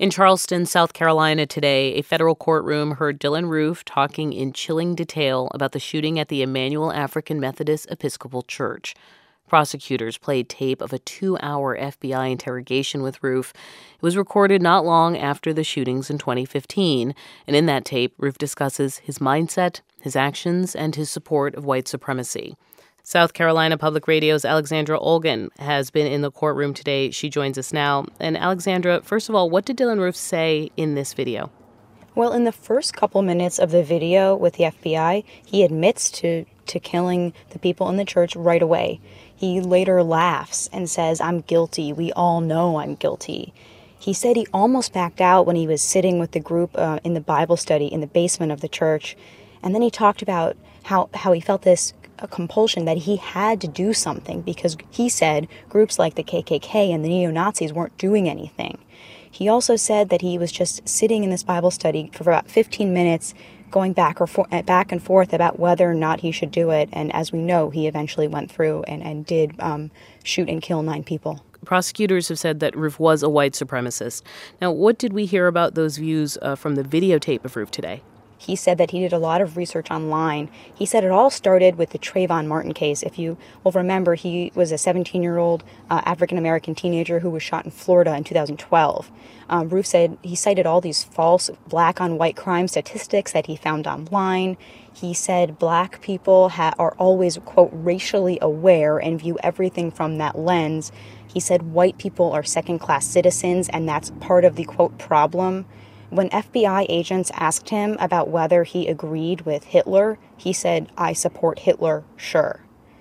In Charleston, South Carolina today, a federal courtroom heard Dylann Roof talking in chilling detail about the shooting at the Emmanuel African Methodist Episcopal Church. Prosecutors played tape of a 2-hour FBI interrogation with Roof. It was recorded not long after the shootings in 2015, and in that tape, Roof discusses his mindset, his actions, and his support of white supremacy. South Carolina Public Radio's Alexandra Olgan has been in the courtroom today. She joins us now. And Alexandra, first of all, what did Dylann Roof say in this video? Well, in the first couple minutes of the video with the FBI, he admits to killing the people in the church right away. He later laughs and says, "I'm guilty. We all know I'm guilty." He said he almost backed out when he was sitting with the group in the Bible study in the basement of the church. And then he talked about how he felt this compulsion that he had to do something because he said groups like the KKK and the neo-Nazis weren't doing anything. He also said that he was just sitting in this Bible study for about 15 minutes going back and forth about whether or not he should do it. And as we know, he eventually went through and did shoot and kill 9 people. Prosecutors have said that Roof was a white supremacist. Now, what did we hear about those views from the videotape of Roof today? He said that he did a lot of research online. He said it all started with the Trayvon Martin case. If you will remember, he was a 17-year-old African-American teenager who was shot in Florida in 2012. Roof said he cited all these false black-on-white crime statistics that he found online. He said black people are always, quote, racially aware and view everything from that lens. He said white people are second-class citizens, and that's part of the, quote, problem. When FBI agents asked him about whether he agreed with Hitler, he said, "I support Hitler, sure."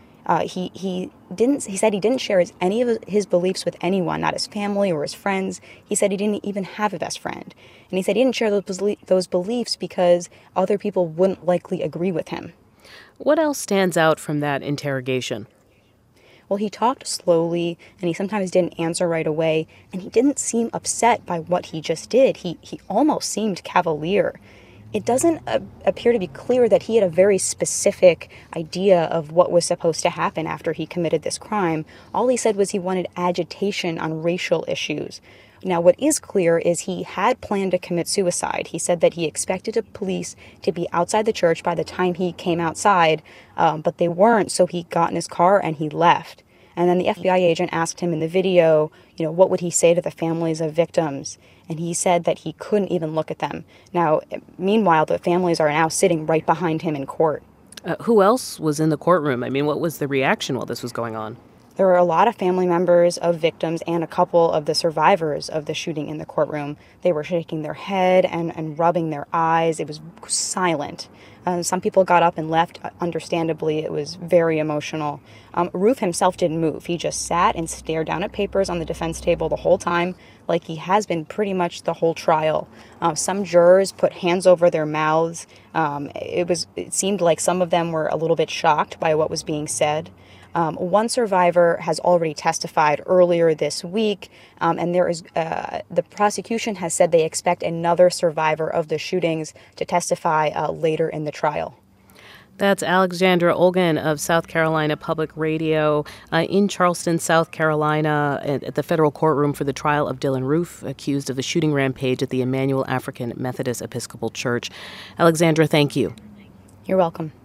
He said he didn't share any of his beliefs with anyone, not his family or his friends. He said he didn't even have a best friend. And he said he didn't share those beliefs because other people wouldn't likely agree with him. What else stands out from that interrogation? Well, he talked slowly, and he sometimes didn't answer right away, and he didn't seem upset by what he just did. He almost seemed cavalier. It doesn't appear to be clear that he had a very specific idea of what was supposed to happen after he committed this crime. All he said was he wanted agitation on racial issues. Now, what is clear is he had planned to commit suicide. He said that he expected the police to be outside the church by the time he came outside, but they weren't, so he got in his car and he left. And then the FBI agent asked him in the video, what would he say to the families of victims? And he said that he couldn't even look at them. Now, meanwhile, the families are now sitting right behind him in court. Who else was in the courtroom? I mean, what was the reaction while this was going on? There were a lot of family members of victims and a couple of the survivors of the shooting in the courtroom. They were shaking their head and rubbing their eyes. It was silent. Some people got up and left. Understandably, it was very emotional. Roof himself didn't move. He just sat and stared down at papers on the defense table the whole time, like he has been pretty much the whole trial. Some jurors put hands over their mouths. It seemed like some of them were a little bit shocked by what was being said. One survivor has already testified earlier this week, and the prosecution has said they expect another survivor of the shootings to testify later in the trial. That's Alexandra Olgan of South Carolina Public Radio in Charleston, South Carolina, at the federal courtroom for the trial of Dylann Roof, accused of the shooting rampage at the Emmanuel African Methodist Episcopal Church. Alexandra, thank you. You're welcome.